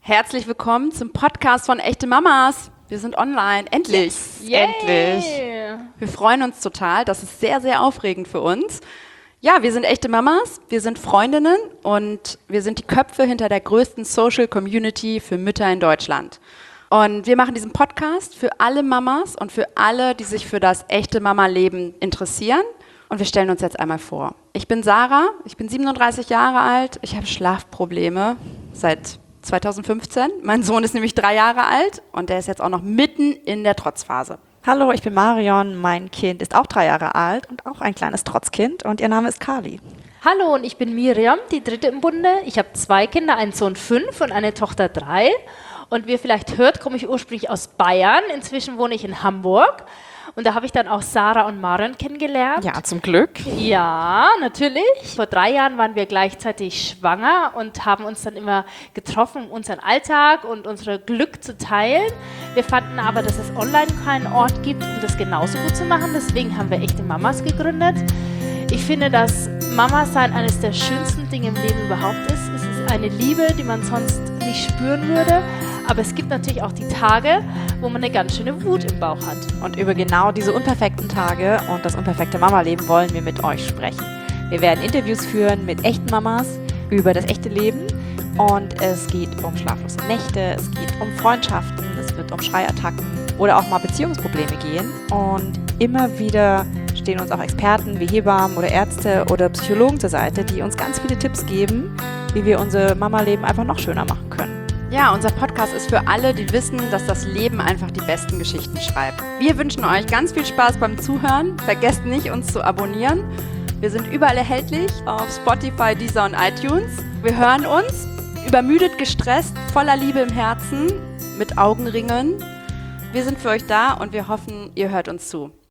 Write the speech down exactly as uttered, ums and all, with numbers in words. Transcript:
Herzlich willkommen zum Podcast von Echte Mamas. Wir sind online. Endlich. Yes. Endlich. Wir freuen uns total. Das ist sehr, sehr aufregend für uns. Ja, wir sind echte Mamas, wir sind Freundinnen und wir sind die Köpfe hinter der größten Social Community für Mütter in Deutschland. Und wir machen diesen Podcast für alle Mamas und für alle, die sich für das echte Mama-Leben interessieren. Und wir stellen uns jetzt einmal vor. Ich bin Sarah, ich bin siebenunddreißig Jahre alt, ich habe Schlafprobleme seit zweitausendfünfzehn. Mein Sohn ist nämlich drei Jahre alt und der ist jetzt auch noch mitten in der Trotzphase. Hallo, ich bin Marion, mein Kind ist auch drei Jahre alt und auch ein kleines Trotzkind und ihr Name ist Kali. Hallo, und ich bin Miriam, die dritte im Bunde. Ich habe zwei Kinder, einen Sohn fünf und eine Tochter drei. Und wie ihr vielleicht hört, komme ich ursprünglich aus Bayern. Inzwischen wohne ich in Hamburg. Und da habe ich dann auch Sarah und Marion kennengelernt. Ja, zum Glück. Ja, natürlich. Vor drei Jahren waren wir gleichzeitig schwanger und haben uns dann immer getroffen, um unseren Alltag und unser Glück zu teilen. Wir fanden aber, dass es online keinen Ort gibt, um das genauso gut zu machen. Deswegen haben wir Echte Mamas gegründet. Ich finde, dass Mama-Sein eines der schönsten Dinge im Leben überhaupt ist. Es ist eine Liebe, die man sonst nicht spüren würde. Aber es gibt natürlich auch die Tage, wo man eine ganz schöne Wut im Bauch hat. Und über genau diese unperfekten Tage und das unperfekte Mama-Leben wollen wir mit euch sprechen. Wir werden Interviews führen mit echten Mamas über das echte Leben. Und es geht um schlaflose Nächte, es geht um Freundschaften, es wird um Schreiattacken oder auch mal Beziehungsprobleme gehen. Und immer wieder stehen uns auch Experten wie Hebammen oder Ärzte oder Psychologen zur Seite, die uns ganz viele Tipps geben, wie wir unser Mama-Leben einfach noch schöner machen können. Ja, unser Podcast ist für alle, die wissen, dass das Leben einfach die besten Geschichten schreibt. Wir wünschen euch ganz viel Spaß beim Zuhören. Vergesst nicht, uns zu abonnieren. Wir sind überall erhältlich, auf Spotify, Deezer und iTunes. Wir hören uns, übermüdet, gestresst, voller Liebe im Herzen, mit Augenringen. Wir sind für euch da und wir hoffen, ihr hört uns zu.